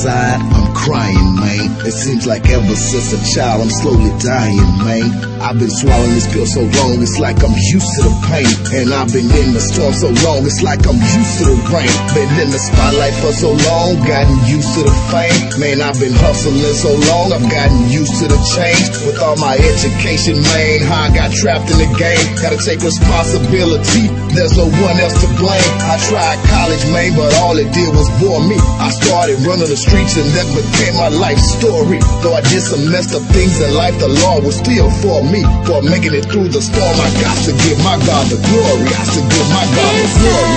inside, I'm crying, man. It seems like ever since a child, I'm slowly dying, man. I've been swallowing this pill so long, it's like I'm used to the pain. And I've been in the storm so long, it's like I'm used to the rain. Been in the spotlight for so long, gotten used to the fame. Man, I've been hustling so long, I've gotten used to the change. With all my education, man, how I got trapped in the game. Gotta take responsibility, there's no one else to blame. I tried college, man, but all it did was bore me. I started running the streets and that became my life story. Though I did some messed up things in life, the Lord was still for me. For making it through the storm, I got to give my God the glory. I got to give my God the glory.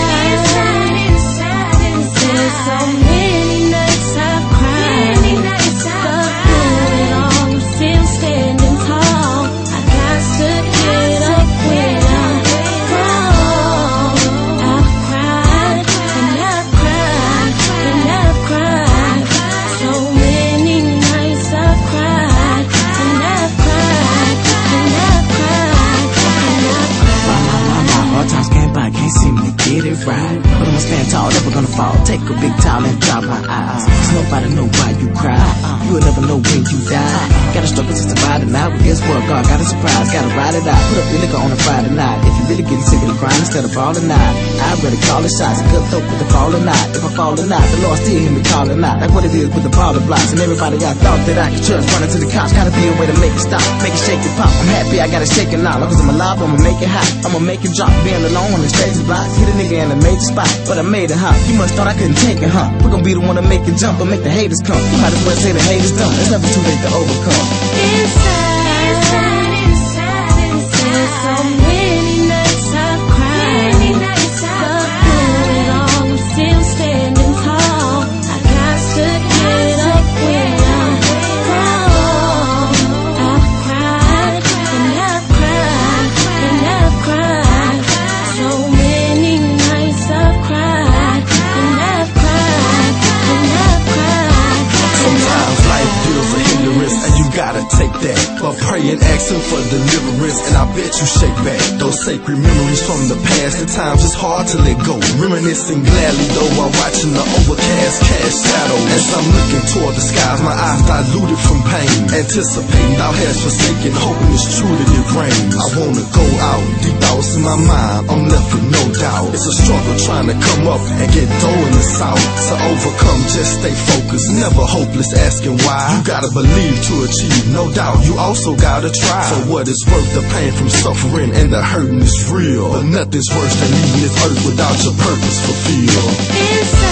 Inside, so many nights I've cried. But through it all, I'm still standing tall. I got to get up when I'm wrong. I've cried, and I've cried, and I've cried. So many nights I've cried, and I've cried, and I've cried, and I've cried. Hard times came by, can't seem to get it right. But I'ma stand tall, never gonna fall. Take a big towel and dry my eyes. Cause nobody know why you cry. You'll never know when you die. Gotta struggle to survive the night. Well, guess what? God got a surprise. Gotta ride it out. Put up your liquor on a Friday night. If you really getting sick of the grind instead of falling out, I'd rather call it shots. Good throat with the falling out. If I fall or not, the Lord still hear me calling out. Like what it is with the baller blocks. And everybody I thought that I could trust. Running to the cops. Gotta be a way to make it stop. Make it shake it pop. I'm happy I gotta shake it now. Long as I'm alive, I'ma make it hot. I'ma make it drop. Being alone on the crazy blocks. Hit a nigga in a major spot. But I made it hot. You must thought I couldn't take it, huh? We're gonna be the one to make it jump and make the haters come. You might as well say the haters dumb. It's never too late to overcome. Inside, so many nights I've cried. But through it all, I'm still standing tall. I got to get up when I'm wrong. I've cried, and I've cried, and I've cried. So many nights I've cried, and I've cried, and I've cried. Sometimes life deals a hindrance and you gotta take that. But pray and ask him for deliverance, and I bet you shake back those sacred memories from the past. At times it's hard to let go, reminiscing gladly though while watching the overcast cast shadow. As I'm looking toward the skies, my eyes diluted from pain, anticipating thou hast forsaken, hoping it's true that it rains. I wanna go out, deep thoughts in my mind, I'm left with no doubt. It's a struggle trying to come up and get dough in the south. To overcome, just stay focused, never hopeless, asking why. You gotta believe to achieve, no doubt. You also gotta try. For what it's worth, the pain from suffering and the hurting is real. But nothing's worse than leaving this earth without your purpose fulfilled.